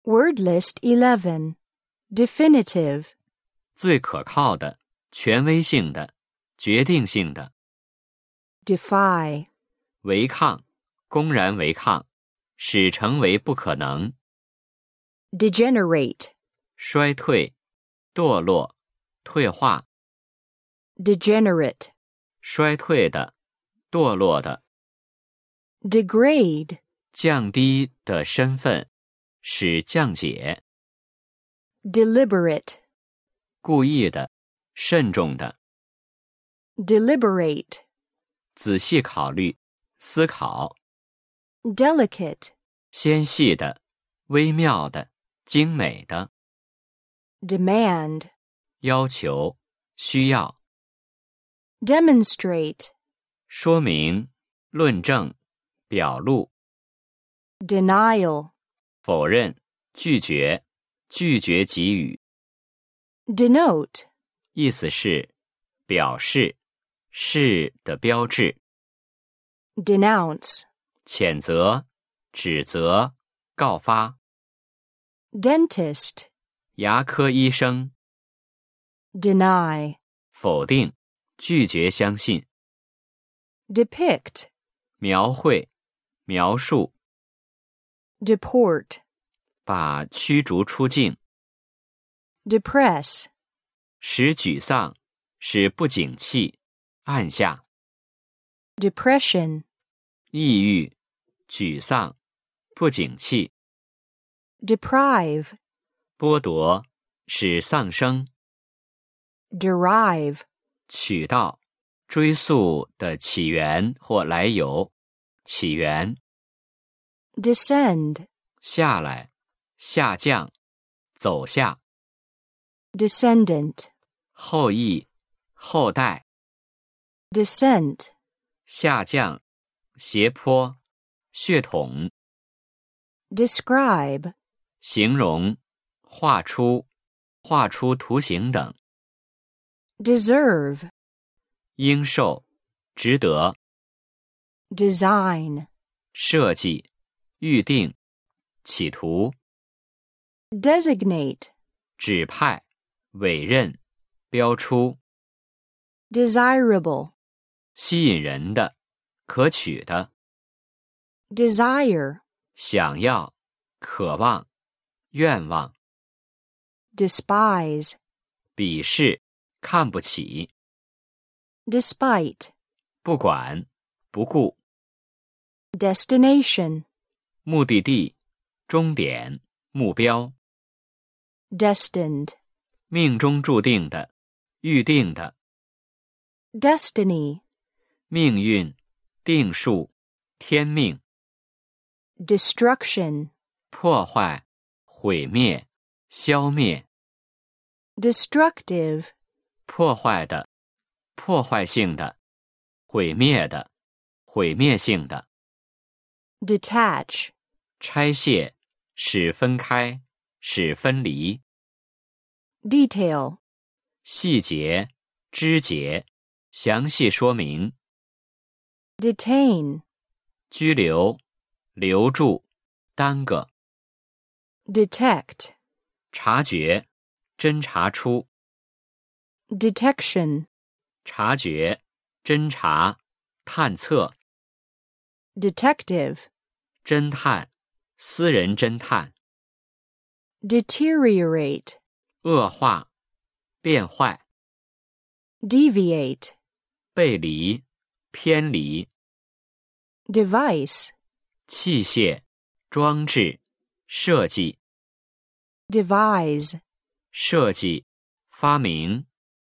Word list 11. Definitive. 最可靠的，权威性的，决定性的。 Defy. 违抗，公然违抗，使成为不可能。 Degenerate. 衰退，堕落，退化。 Degenerate. 衰退的，堕落的。 Degrade. 降低的身份，使降解。 Deliberate. 故意的，慎重的。 Deliberate. 仔细考虑，思考。 Delicate. 纤细的，微妙的，精美的。 Demand. 要求，需要。 Demonstrate. 说明，论证，表露。 Denial. 否认，拒绝，拒绝给予。 Denote. 意思是，表示，是的标志。 Denounce. 谴责，指责，告发。 Dentist. 牙科医生。 Deny. 否定，拒绝相信。 Depict. 描绘，描述。 Deport. 把驱逐出境。 Depress. 使沮丧，使不景气，按下。 Depression. 抑郁，沮丧，不景气。 Deprive. 剥夺，使丧生。 Derive. 取到，追溯的起源或来由，起源。 Descend. 下来，下降，走下。 Descendant. 后裔，后代。 Descent. 下降，斜坡，血统。 Describe. 形容，画出图形等。 Deserve. 应受，值得。 Design. 设计，预定，企图。 Designate. 指派，委任，标出。 Desirable. 吸引人的，可取的。 Desire. 想要，渴望，愿望。 Despise. 鄙视，看不起。 Despite. 不管，不顾。 Destination. 目的地，终点，目标。 Destined. 命中注定的，预定的。 Destiny. 命运，定数，天命。 Destruction. 破坏，毁灭，消灭。 Destructive. 破坏的，破坏性的，毁灭的，毁灭性的。 Detach. 拆卸，使分开，使分离。 Detail. 细节，枝节，详细说明。 Detain. 拘留，留住，耽搁。 Detect. 察觉，侦查出。 Detection. 察觉，侦查，探测。 Detective. 侦探，私人侦探。 Deteriorate. 恶化，变坏。 Deviate. 背离，偏离。 Device. 器械，装置，设计。 Devise. 设计，发明。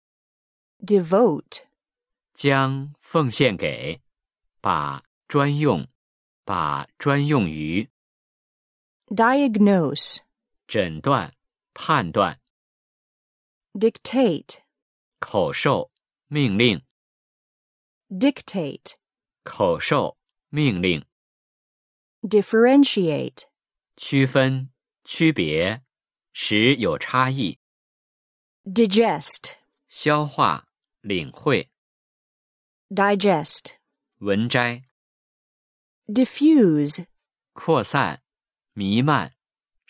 Devote. 将奉献给，把专用于。 Diagnose. 诊断，判断。 Dictate. 口授，命令。 Dictate. 口授，命令。 Differentiate. 区分，区别，使有差异。 Digest. 消化，领会。 Digest. 文摘。 Diffuse. 扩散，弥漫，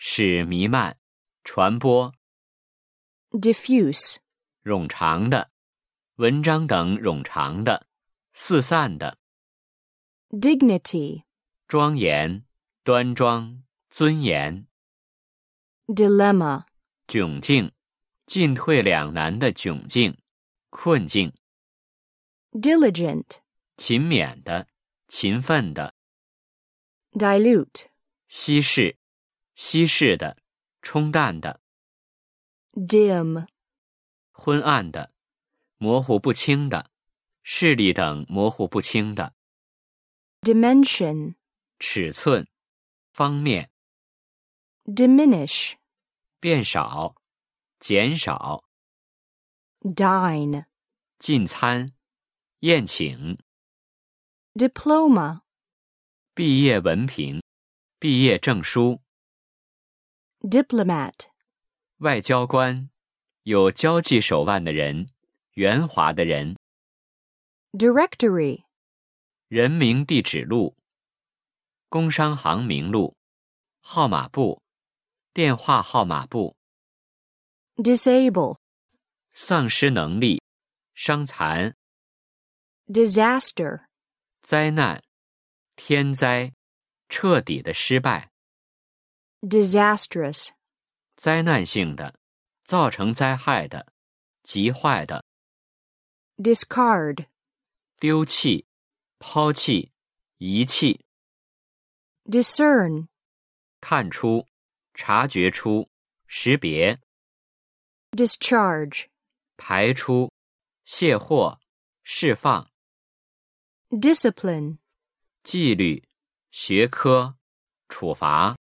使弥漫、传播。 diffuse, 冗长的，文章等冗长的，四散的。 dignity, 庄严、端庄、尊严。 dilemma, 窘境，进退两难的窘境、困境。 diligent, 勤勉的、勤奋的。 dilute, 稀释、稀释的、冲淡的。 dim, 昏暗的、模糊不清的、视力等模糊不清的。 dimension, 尺寸、方面。 diminish, 变少、减少。 dine, 进餐、宴请。 diploma, 毕业文凭、毕业证书。 diplomat, 外交官，有交际手腕的人，圆滑的人。 directory, 人名地址录。工商行名录。号码簿。电话号码簿。 disable, 丧失能力，伤残。 disaster, 灾难、天灾，彻底的失败。 disastrous, 灾难性的，造成灾害的，极坏的。 discard, 丢弃、抛弃、遗弃。 discern, 看出、察觉出、识别。 discharge, 排出、卸货、释放。 discipline, 纪律、学科、处罚。